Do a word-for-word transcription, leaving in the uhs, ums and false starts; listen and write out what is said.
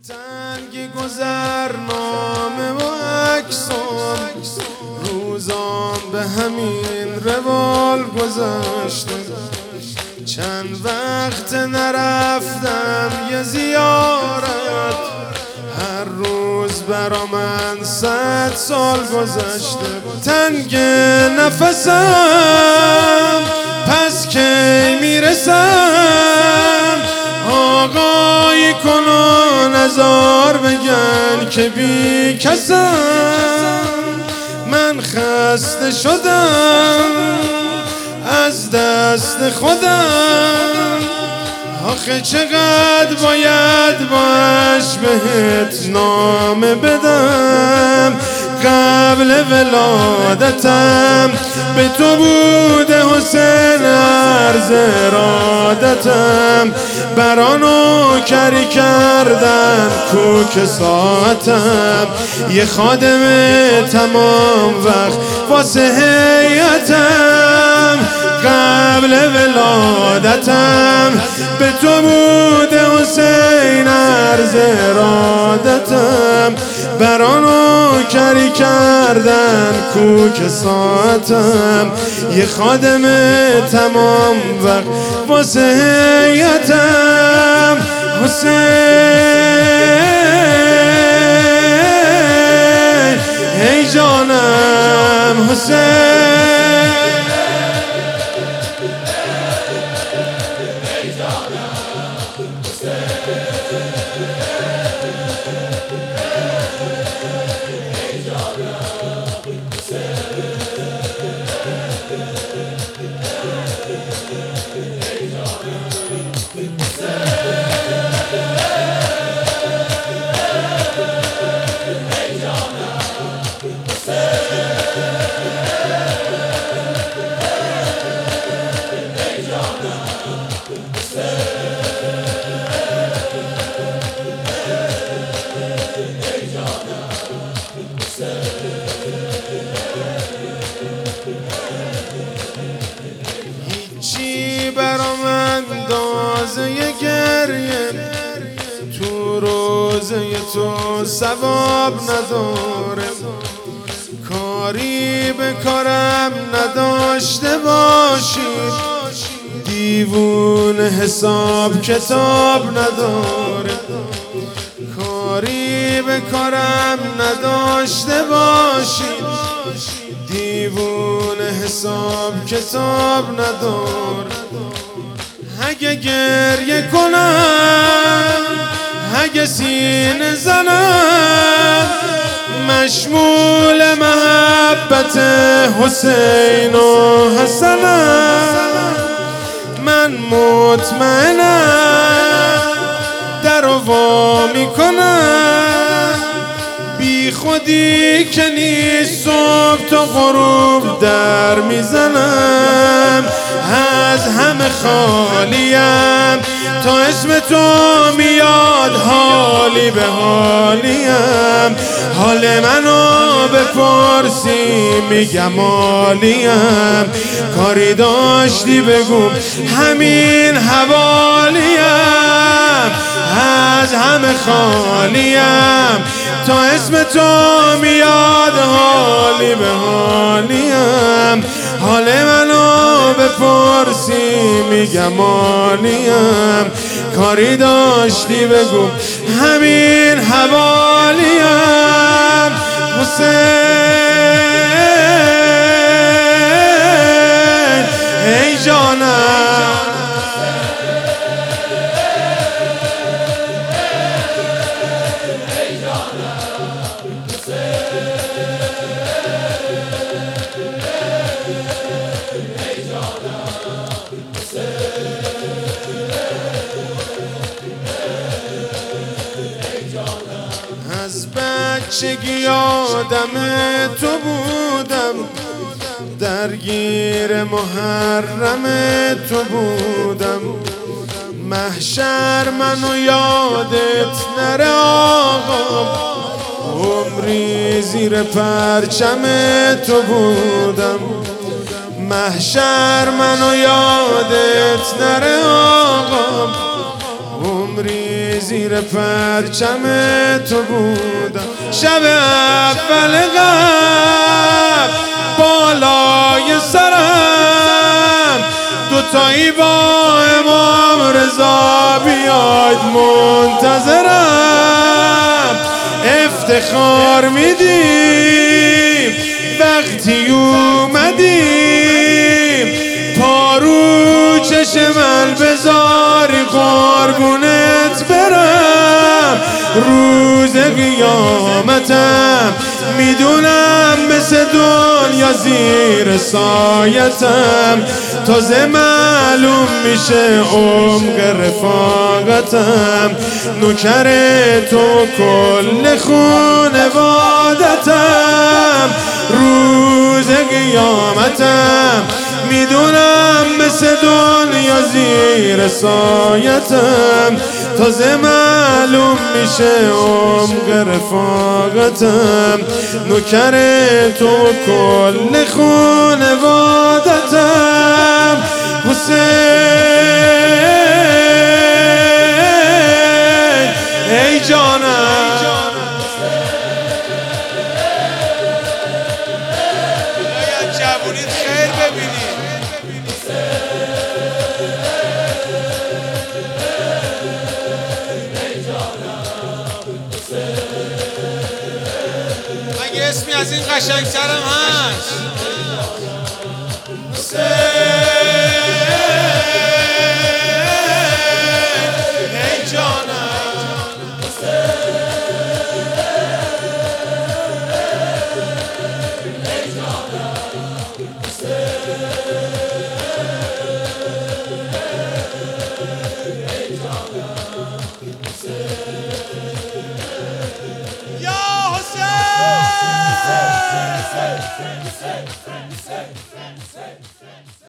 تنگ گذرنامه و عکسام روزام به همین روال گذشته. چند وقت نرفتم یه زیارت، هر روز برا من صد سال گذشته. تنگ نفسم پس کی میرسم، آقای کنون هزار بگن که بی کسم. من خسته شدم از دست خودم، آخه چقدر باید باش بهت نامه بدم. قبل ولادتم به تو بوده حسین عرض ارادتم، برانو کری کردن کوک ساعتم. یه خادم تمام وقت واسه هیئتم، قبل ولادتم به تو بوده حسین عرض ارادتم، برانو کری کردن کوک ساعتم. یه خادم تمام وقت واسه هیئتم. حسین ای جانم حسین، هیچی برام اندازه گریه تو روزه تو ثواب نداره. کاری به کارم نداشته باشید، دیوون حساب کتاب نداره. کاری به کارم نداشته باشید، دیوون حساب کتاب نداره. اگه گریه کنم اگه سینه زنم، مشمول محبت حسین و حسنم. من مطمئنم در وا میکنم، بی خودی که نیست صبح تا غروب در میزنم. از همه خالیم تا اسم تو میاد حالی به حالیم. حال منو بپرسی میگم عالیم، کاری داشتی بگو همین حوالیم. از همه خالیم تا اسم تو میاد حالی به حالیم. حال منو بپرسی میگم عالیم، کاری داشتی بگو همین حوالیم. حسین ای جانم، از بچگی آدم تو بودم، درگیر محرم تو بودم. محشر منو یادت نره آقا، عمری زیر پرچم تو بودم. محشر منو یادت نره آقا، عمری زیر پرچم تو بودم. شب اول قبل بالای سرم دوتایی با امام رضا بیاید منتظرم. افتخار میدیم وقتی اومدیم، پارو چشمل بذاری قربونت برم. روز قیامتم میدونم مثل دنیا زیر سایتم، تازه معلوم میشه عمق رفاقتم. نوکر تو کل خونوادتم، روز قیامتم میدونم مثل دنیا زیر سایتم، تازه معلوم میشه عمق رفاقتم. نوکر تو کل خونوادتم. حسین ای جانم، باید جوونیت خیر ببینی. اگه اسمی از این قشنگ‌ترم هست ای جانم. یا حسین